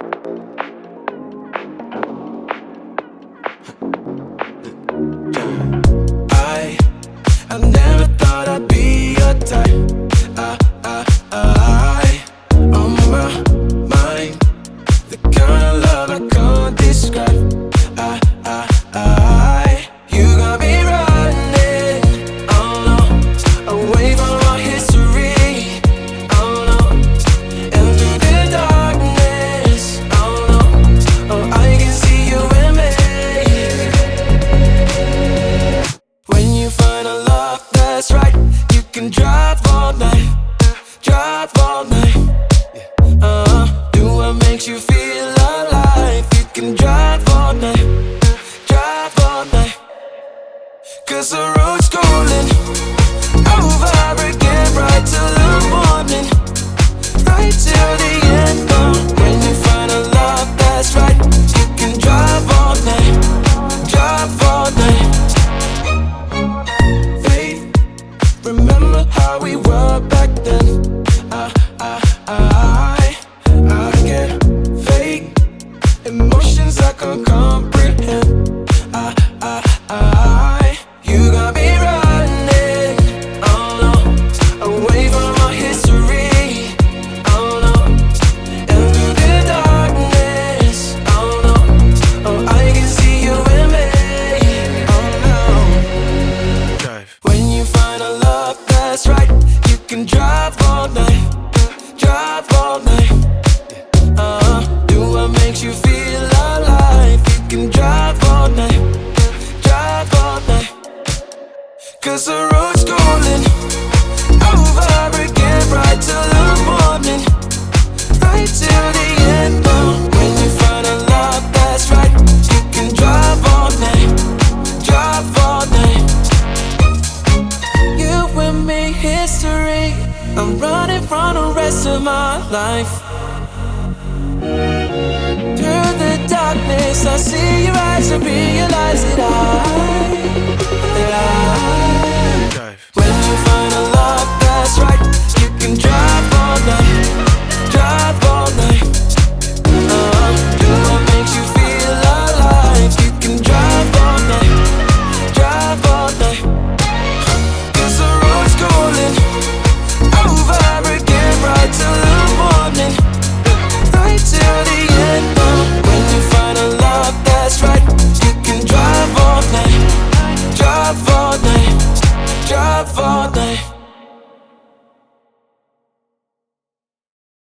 I never thought I'd be your type. I on my mind, the kind of love I can't describe. You got me running, oh no, away from our history, oh no, and through the darkness, oh no, oh I can see you in me. When you find a love that's right, you can drive all night, drive all night. Do what makes you feel alive. You can drive all night, drive all night. 'Cause the road's calling over again, right till the morning, right till the end. When you find a love that's right, you can drive all night, drive all night. Faith, remember how we were back then. I get fake emotions I can't comprehend. You got me running, oh no, away from our history, oh no, and through the darkness, oh no, oh I can see you in me, oh no. Drive. When you find a love that's right, you can drive all night, drive all night. Do what makes you feel alive. You can drive all night, drive all night. 'Cause the road's calling over again, right till the morning, right till the end. When you find a love that's right, you can drive all night, drive all night. You and me, history. I'm running from the rest of my life. Through the darkness, I see your eyes and realize that I when you find